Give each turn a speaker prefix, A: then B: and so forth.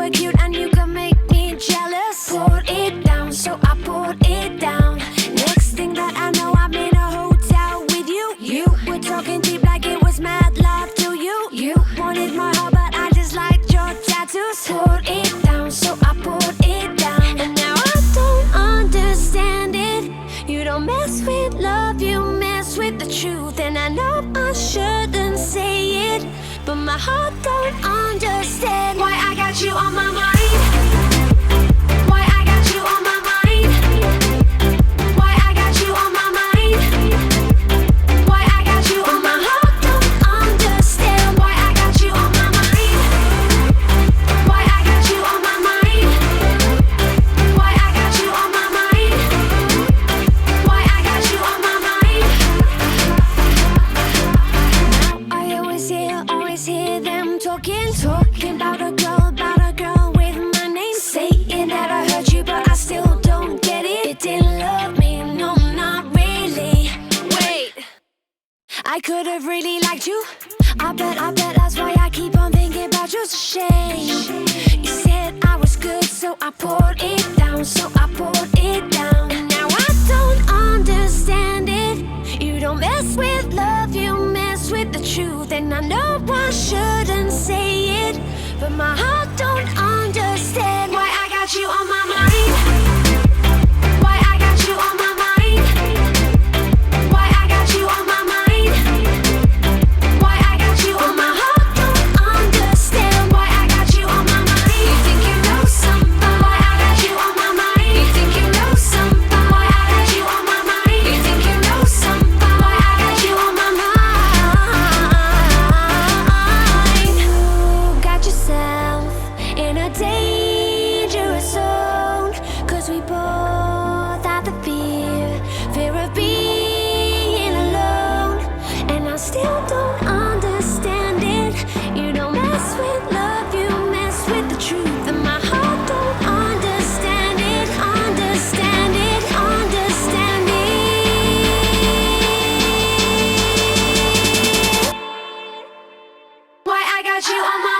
A: were cute and you could make me jealous. Poured it down, so I poured it down. Next thing that I know, I'm in a hotel with you. You were talking deep like it was mad love to you. You wanted my heart, but I just liked your tattoos. Poured it down, so I poured it down. And now I don't understand it. You don't mess with love, you mess with the truth. And I know I shouldn't say it, but my heart don't understand why I got you on my mind. Why I got you on my mind. Why I got you on my mind. Why I got you on my heart don't understand why I got you on my mind. Why I got you on my mind. Why I got you on my mind. Why I got you on my mind. Now I always hear them talking about a girl with my name. Saying that I hurt you, but I still don't get it. It didn't love me, no, not really. Wait, I could have really liked you. I bet that's why I keep on thinking about you. It's a shame. You said I was good, so I poured it down, so I poured it down. And now I don't understand it. You don't mess with love, you mess with the truth. And I know I shouldn't say it, but my heart don't understand why I got you on my mind. Why I got you on my mind. Why I got you on my mind. Why I got you on my heart don't understand why I got you on my mind. You think you know something? Why I got you on my mind. You think you know something? Why I got you on my mind. You think you know something? Why I got you on my mind. You got yourself in a dangerous zone, 'cause we both have the fear of being alone. And I still don't understand it. You don't mess with love, you mess with the truth. And my heart don't understand it, understand it, understand it. Why I got you on my